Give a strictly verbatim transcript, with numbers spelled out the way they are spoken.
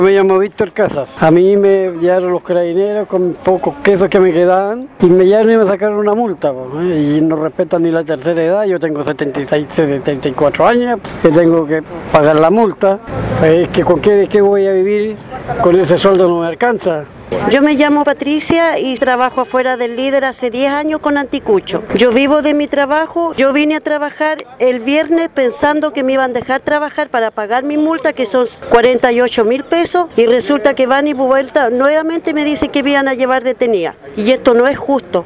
Me llamo Víctor Casas. A mí me llevaron los carabineros con pocos quesos que me quedaban y me llevaron y me sacaron una multa. Pues, ¿eh? Y no respetan ni la tercera edad. Yo tengo setenta y seis, setenta y cuatro años, que tengo que pagar la multa. Es que con qué, de qué voy a vivir, con ese sueldo no me alcanza. Yo me llamo Patricia y trabajo afuera del Líder hace diez años con Anticucho. Yo vivo de mi trabajo, yo vine a trabajar el viernes pensando que me iban a dejar trabajar para pagar mi multa, que son cuarenta y ocho mil pesos, y resulta que van y vuelta, nuevamente me dicen que me iban a llevar detenida. Y esto no es justo.